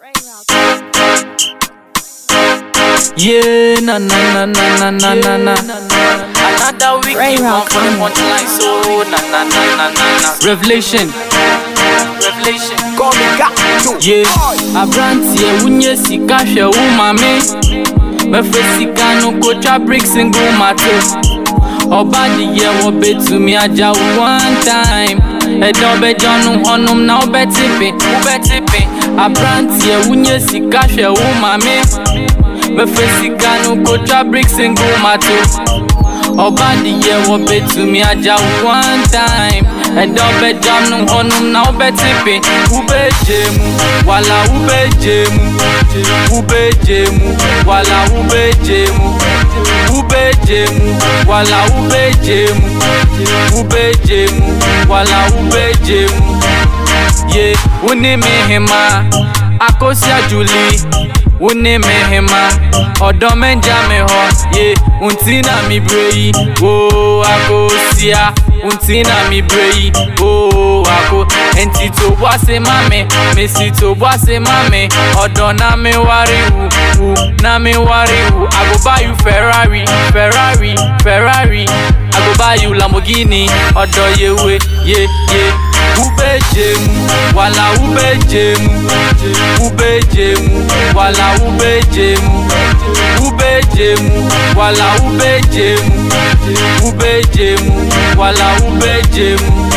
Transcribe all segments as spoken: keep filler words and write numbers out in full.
Yeah, na na na na na na na na. Another week you want for the punchline, so na na na na na na. Revelation, Revelation. Call me Gato. Yeah, Abrantie unye sika hwe wo mame. Me fe sika no kocha bricks single matter. Obadi ye wo betumi aja one time. Edo be jonu honum na obetipe, obetipe. Abrantie unye sika hwe wo mame. Me fe sika no kocha bricks single matter. Obadi ye wo betumi aja one time. Edo be jonu honum na obetipe, ubejemu, wala ubejemu, ubejemu, wala ubejemu, ubejemu, wala ubejemu, ubejemu, wala ubejemu. Yeah, uni mehema, akosia Julie. Une mehema, odo menja meho. Yeah, untina mi brei, oh akosia. Untina mi brei, oh ako. Enti to boase mame, mesi to boase mame. Odo na me wari u, u na me wari u. I go buy you Ferrari, Ferrari, Ferrari. I go buy you Lamborghini, odo yewe, yeah, yeah. Ubejemu, wala ubejemu, ubejemu, wala ubejemu, ubejemu, wala ubejemu, ubejemu, wala ubejemu.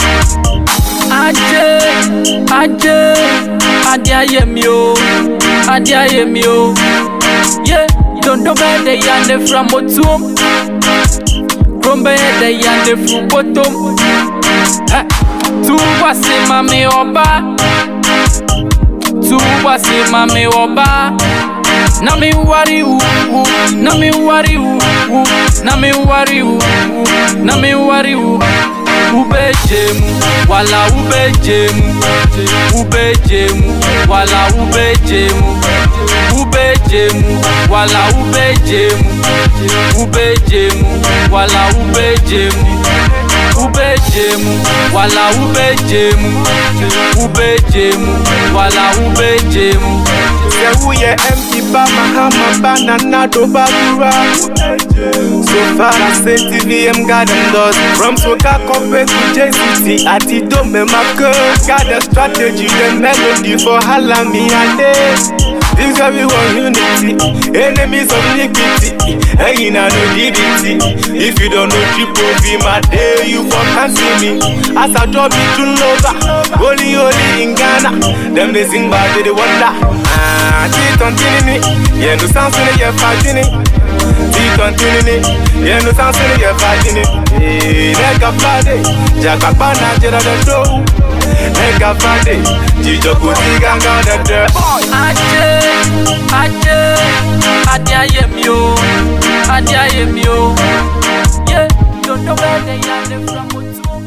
Aje, aje, adia yemio, adia yemio. Yeah, don't know where they yande from bottom, from where they yande from bottom. Tu wasi mame oba, tu wasi mame oba. Na mi wari u, u, na mi wari u, u, na mi wari u, u, na mi wari u. Ubejemu, wala ubejemu, ubejemu, wala ubejemu, ubejemu, wala ubejemu, ubejemu, wala ubejemu. Ubejemu, wala ubejemu, ubejemu, wala ubejemu. Say we empty ba mahama banana do bagura. So far as T V M got them doors. From Soka Compared to J C T at the Dome Maka. Got the strategy, the melody for Halami and day. This is we want unity, enemies of iniquity. Hey, na no D D T. If you don't know triple V, my day you for can't see me. As I drop it to Nova, holy holy in Ghana. Them they sing about they wonder. Ah, T continue, yeah no sounds in the fighting. T continue, yeah no sounds in the fighting. Hey, nigga Friday, Jacka Bana Jera the show. Nigga Friday, Jijo Kuti Ganga the dirt. Aje, aje, adia yemio, adia yemio. Yeah, don't know where they are from.